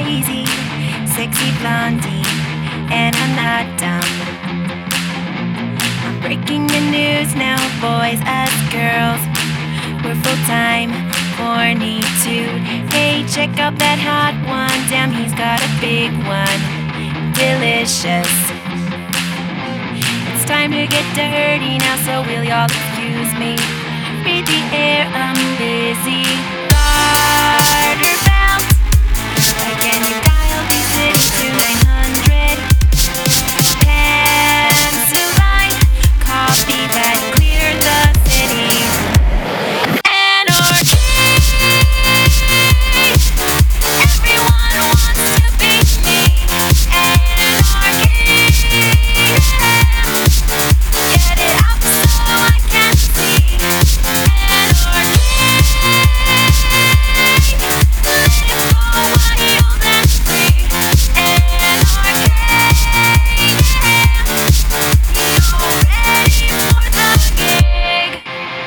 crazy, sexy blondie, and I'm not dumb. I'm breaking the news now, boys as girls. We're full-time, horny too. Hey, check out that hot one, damn, he's got a big one. Delicious. It's time to get dirty now, so will y'all excuse me? Read the air, I'm busy. Garter belt. Again, you dial these cities to 900. Pencil line, copy that clear the city. Anarchy. Everyone wants to be me. Anarchy. Get it up so I can see. Anarchy. Let it go wild and free. Anarchy. You're ready for the gig.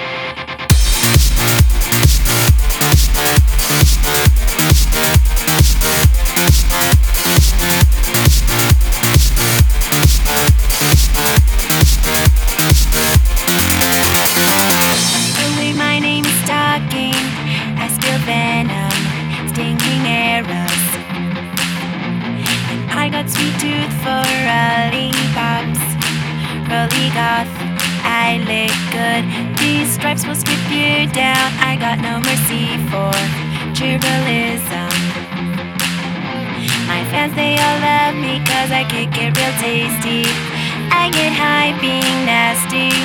Really, my name is Stalking. I spill venom, stinging arrows. And I got sweet tooth for lollipops. Rolly goth, I lick good. These stripes will strip you down. I got no mercy for tribalism. My fans, they all love me 'cause I kick it real tasty. I get high being nasty.